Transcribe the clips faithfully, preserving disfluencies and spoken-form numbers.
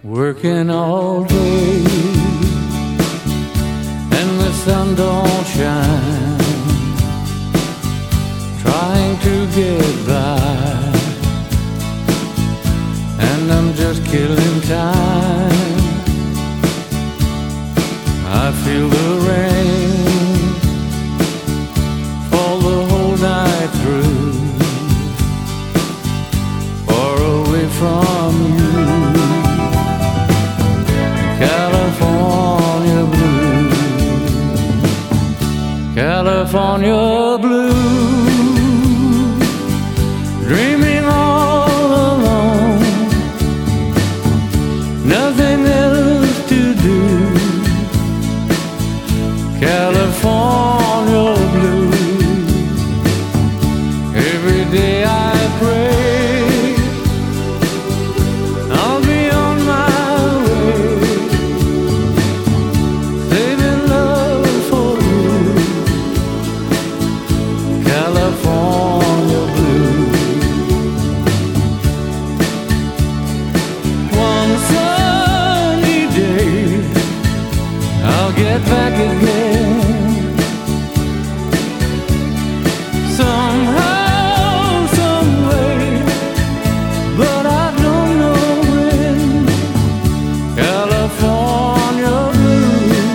Working all day and the sun don't shine, trying to get by, and I'm just killing time. I feel the rain fall the whole night through, far away from you. California blue, California blue, dreaming all alone, nothing else to do. California blue, every day I pray I'll be on my way, saving love for you. California blue. One sunny day I'll get back again, somehow, some way, but I don't know when. California blue,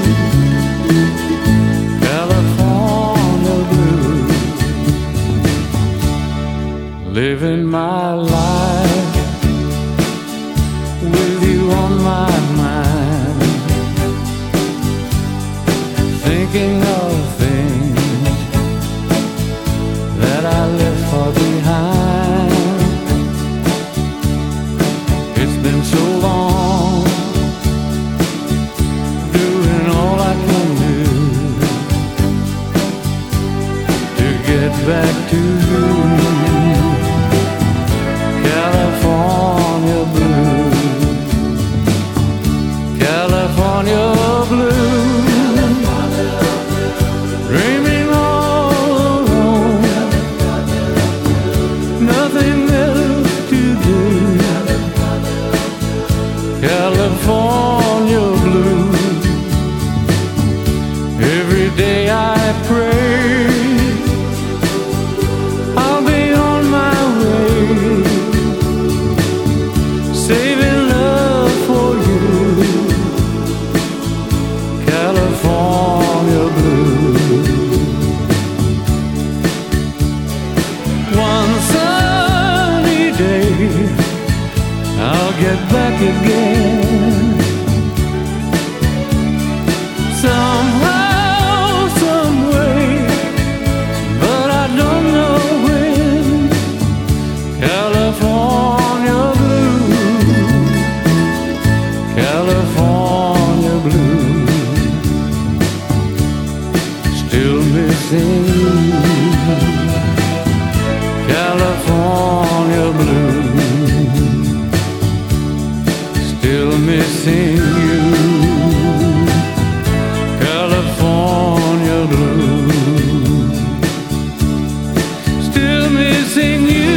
California blue, living my life with you on my mind, thinking of things that I left far behind. It's been so long, doing all I can do to get back to you. California blue, California blue, dreaming all alone, nothing else to do. California blue, every day I pray I'll be on my way, saving love for you. California blue. One sunny day I'll get back again, somehow, some way, but I don't know when. California blue, California blue, still missing you. California blue, still missing you. California blue, still missing you.